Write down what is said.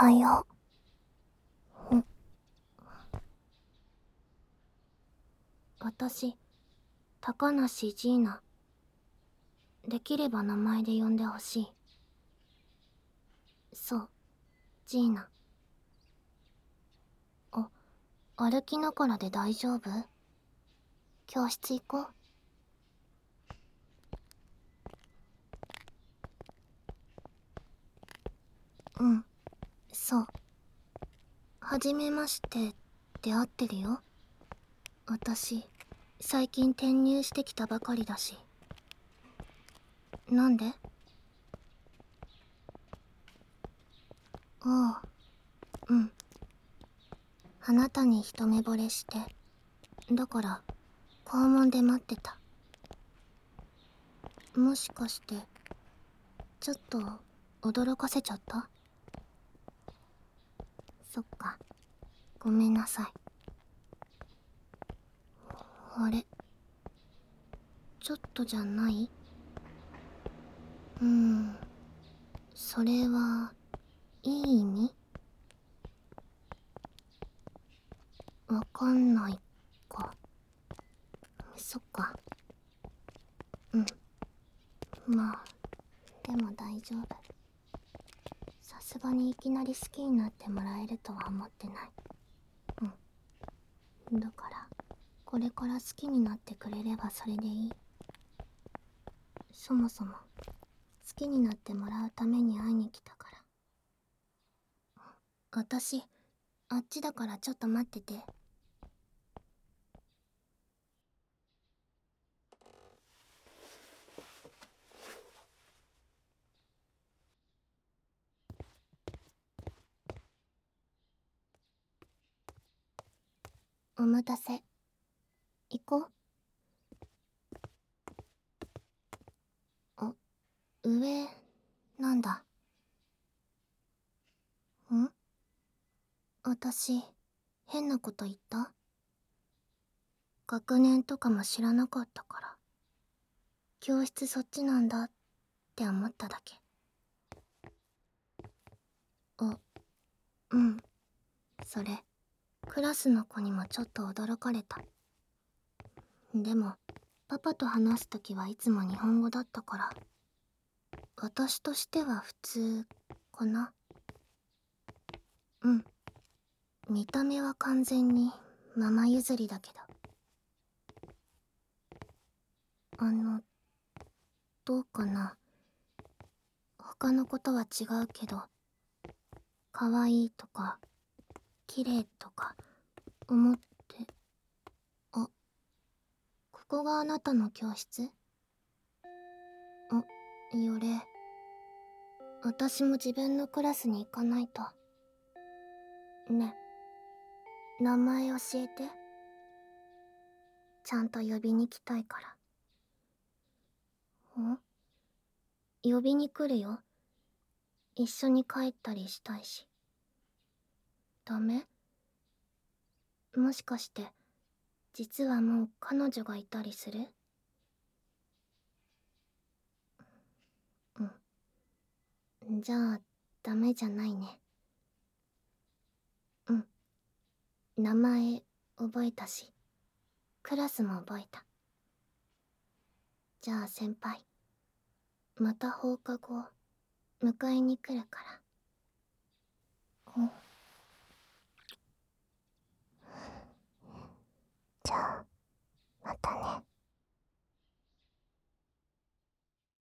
はよう。私、高梨ジーナ。できれば名前で呼んでほしい。そう、ジーナ。歩きながらで大丈夫？教室行こう。うん、そう。はじめまして、で合ってるよ。私、最近転入してきたばかりだし。なんで？ああ、うん。あなたに一目惚れして、だから、校門で待ってた。もしかして、ちょっと驚かせちゃった？そっか、ごめんなさい。あれ、ちょっとじゃない？それはいい意味？わかんないか。そっか。うん。まあ、でも大丈夫。さすがにいきなり好きになってもらえるとは思ってない。うん。だから、これから好きになってくれればそれでいい。そもそも、好きになってもらうために会いに来たから。私、あっちだからちょっと待ってて。お待たせ。行こう。あ、上、なんだ。ん？私、変なこと言った？学年とかも知らなかったから。教室そっちなんだって思っただけ。あ、うん。それ、クラスの子にもちょっと驚かれた。でも、パパと話すときはいつも日本語だったから、私としては普通、かな。うん。見た目は完全にママ譲りだけど。どうかな。他のことは違うけど、可愛いとか、綺麗とか、思って。あ、ここがあなたの教室？よれ。私も自分のクラスに行かないと。ね、名前教えて。ちゃんと呼びに来たいから。呼びに来るよ。一緒に帰ったりしたいし。ダメ？もしかして、実はもう彼女がいたりする？うん。じゃあ、ダメじゃないね。うん。名前覚えたし、クラスも覚えた。じゃあ先輩、また放課後、迎えに来るから。